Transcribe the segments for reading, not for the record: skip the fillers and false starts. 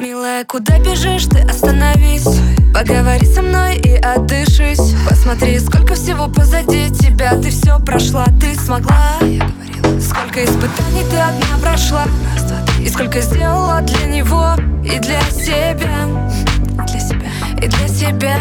Милая, куда бежишь, ты остановись. Поговори со мной и отдышись. Посмотри, сколько всего позади тебя. Ты все прошла, ты смогла. Сколько испытаний ты одна прошла. И сколько сделала для него и для себя. И для себя.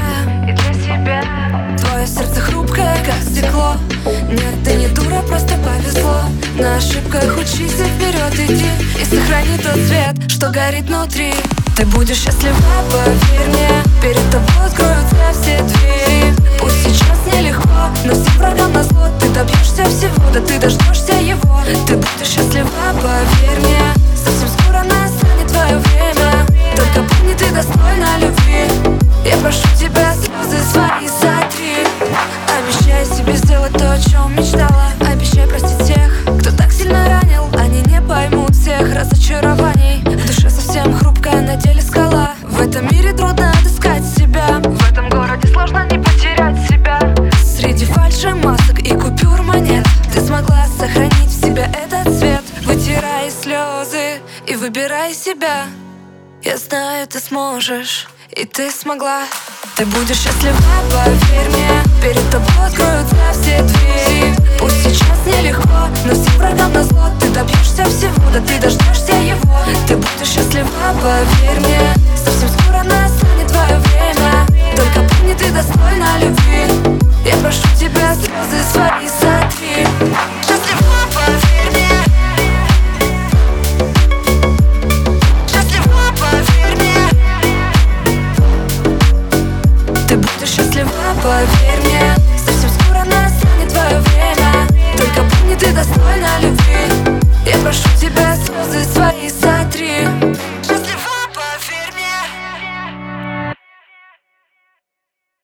Твое сердце хрупкое, как стекло. Нет, ты не дура, просто повезло. На ошибках учись и вперед иди. И сохрани тот свет, что горит внутри. Ты будешь счастлива, поверь мне. Перед тобой откроются все двери. Пусть сейчас нелегко, но всем врагам назло. Ты добьешься всего, да ты дождешься его. Ты будешь счастлива, поверь мне. Совсем скоро настанет твое время. Только помни, ты достойна любви. Я прошу тебя, слезы свои сотри. Обещай себе сделать то, о чем мечтала. Обещай простить тех, кто так сильно ранил. Они не поймут всех разочарований. В душе совсем хрупкая, на теле скала. В этом мире трудно отыскать себя. В этом городе сложно не потерять себя. Среди фальши, масок и купюр монет ты смогла сохранить в себе этот цвет. Вытирай слезы и выбирай себя. Я знаю, ты сможешь, и ты смогла. Ты будешь счастлива, поверь мне. Перед тобой откроются все двери. Пусть сейчас нелегко, но всем врагам назло. Ты добьешься всего, да ты дождешься его. Ты будешь счастлива, поверь мне.